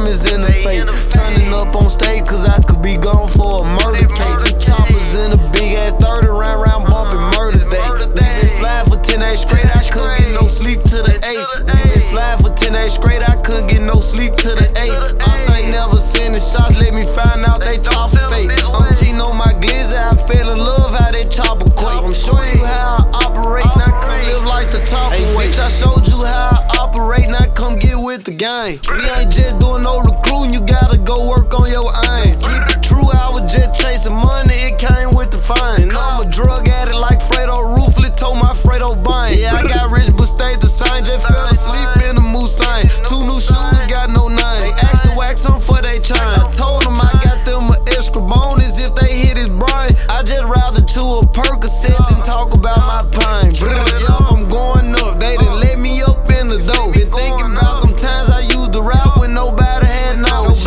diamonds in the face. Turning up on stage cause I could be gone for a murder case. Two choppers in a big ass 30 round bumping murder day. We been slide for 10 days straight, I couldn't get no sleep to the 8. We been slide for 10 days straight, I couldn't get no sleep to the 8. Ops ain't never sending shots, let me find out they chopper fake. Umpteen on my glizzy, I fell in love how they chopper quake. I'm showing you how I operate, now come live like the top away. Bitch, I showed you how I operate, now come get with the gang. We ain't just doing no recruiting, you gotta go work on your aim. Keep it true, I was just chasing money, it came with the fine. And I'm a drug addict like Fredo Ruthless, told my Fredo buying. Yeah, I got rich but stayed the same, just fell asleep in the Moussain. 2 new shooters, got no name. They asked to wax them for they chain. I told them I got them an extra bonus if they hit his brain. I just rather chew a Percocet than talk about my pain. Yup, I'm going up, they done let me up in the dough. Been thinking about them times I used to rap when nobody had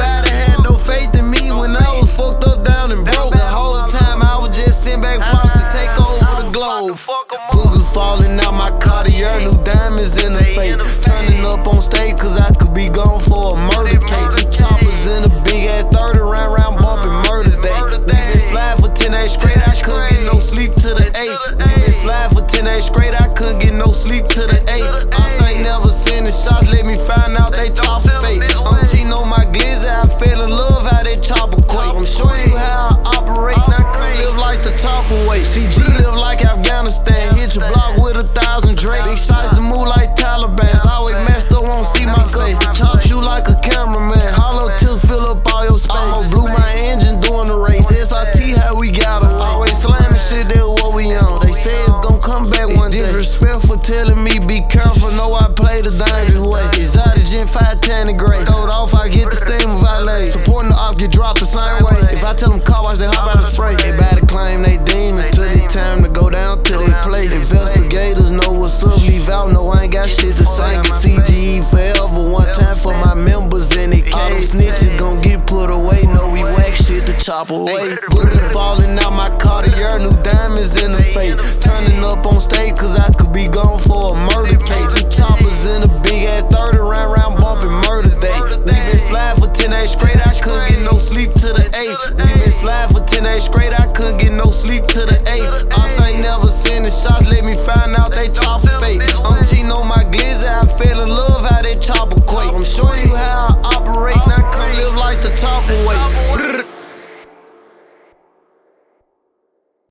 no faith in me when I was fucked up down and broke. The whole time I was just sitting back plotting to take over the globe. Boogers falling out my Cartier, new diamonds in the face. Turning up on stage cause I could be gone for a murder case. Two choppers in a big ass 30 round bumping murder day. We been slide for 10 days straight, I couldn't get no sleep to the 8. We been slide for 10 days straight, I couldn't get no sleep to the 8. Ops ain't never sending shots, let me find out they chopper fake. Umpteen on my glizzy, I fell in love how they chopper quake. I'm showing you how I operate, now come live like the top away. CG live like Afghanistan, hit your block with 1,000 Drake. Big shots to move like Taliban, always messed up, won't see my face. Chop you like a cameraman, hollow tips fill up all your space. Almost blew my engine doing the race, SRT how we got away. Always slamming shit, that's what we on. They say it's gon' come back one day. Disrespectful telling me be careful, know I play the dangerous way. Exotic Gen 510 and gray, throwed off, I get the steam valet. Supporting the op, get dropped the same way. If I tell them car wash, they hop out and spray. Everybody claim they demon till it's time to go down to their place. Investigators know what's up, leave out, no I ain't got shit to say. Get CGE forever, one time for my members in the cage. All them snitches gon' get put away, know we whack shit to chop away. Bullet falling out my Cartier, new diamonds in the face. Turning up on stage cause I could be gone for a murder case. Two choppers in a big ass 30 round bumping murder day. We been slide for 10 days straight, I couldn't get no sleep to the 8. We been slide for 10 days straight, I couldn't get no sleep to the 8. Ops ain't never sending shots, let me find out they chopper fake. Umpteen on my glizzy, I fell in love how they chopper quake. I'm showing you how I operate, now come live like the top away.